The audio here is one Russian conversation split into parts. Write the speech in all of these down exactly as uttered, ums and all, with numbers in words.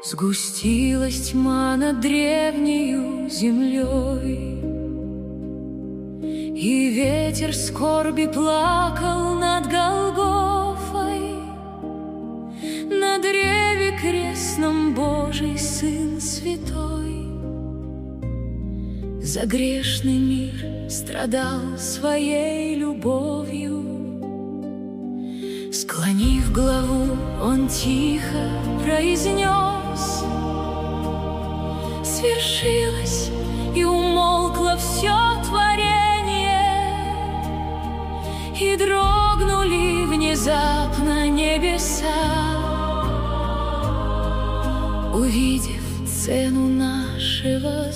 Сгустилась тьма над древнею землей, и ветер скорби плакал над Голгофой. На древе крестном Божий Сын Святой за грешный мир страдал своей любовью. Склонив главу, он тихо произнес: свершилось, и умолкло все творение, и дрогнули внезапно небеса, увидев цену нашего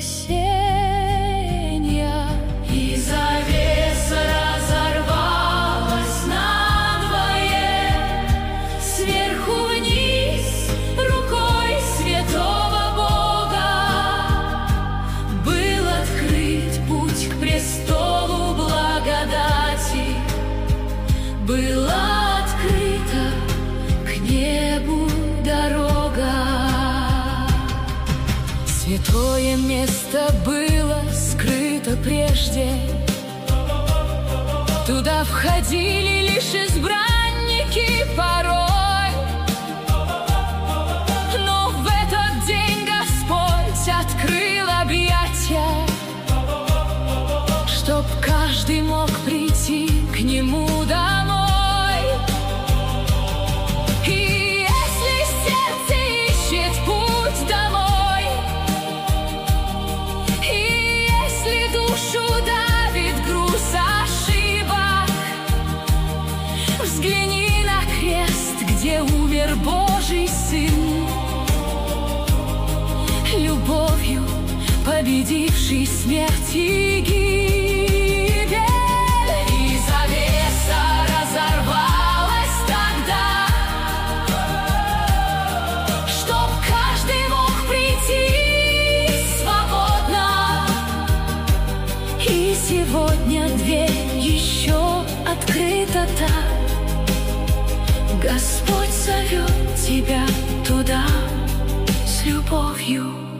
спасения. И завеса разорвалась надвое, сверху вниз рукой святого Бога был открыт путь к престолу благодати, была открыта к небу дорога. Святое место было скрыто прежде, туда входили лишь избранники порой. Но в этот день Господь открыл объятия, чтоб каждый мог прийти к Нему домой. И если сердце ищет путь домой, и если душу давит груз ошибок, взгляни на крест, где умер Божий Сын, любовью победивший смерть и гибель. И завеса разорвалась тогда, чтоб каждый мог прийти свободно. И сегодня дверь еще открыта так, Господь зовет тебя туда с любовью.